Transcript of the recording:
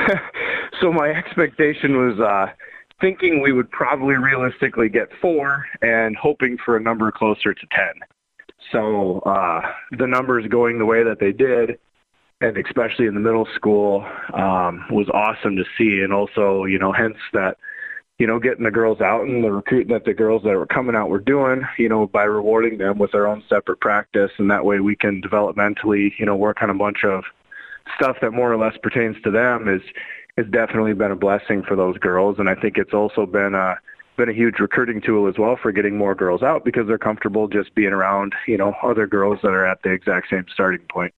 So my expectation was thinking we would probably realistically get 4 and hoping for a number closer to 10. So the numbers going the way that they did, and especially in the middle school, was awesome to see. And also, hence that, getting the girls out and the recruiting that the girls that were coming out were doing, by rewarding them with their own separate practice. And that way we can developmentally, work on a bunch of stuff that more or less pertains to them has definitely been a blessing for those girls. And I think it's also been a huge recruiting tool as well for getting more girls out because they're comfortable just being around, other girls that are at the exact same starting point.